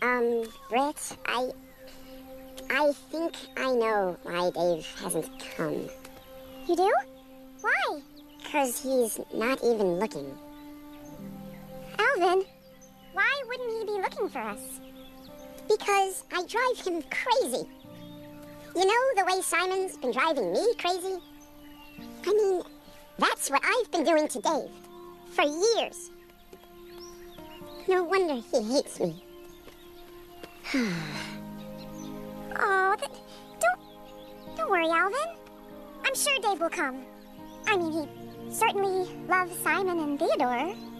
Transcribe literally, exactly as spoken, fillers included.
Um, Brett, I... I think I know why Dave hasn't come. You do? Why? Because he's not even looking. Alvin, why wouldn't he be looking for us? Because I drive him crazy. You know the way Simon's been driving me crazy? I mean, that's what I've been doing to Dave. For years. No wonder he hates me. Oh, th don't... Don't worry, Alvin. I'm sure Dave will come. I mean, he certainly loves Simon and Theodore.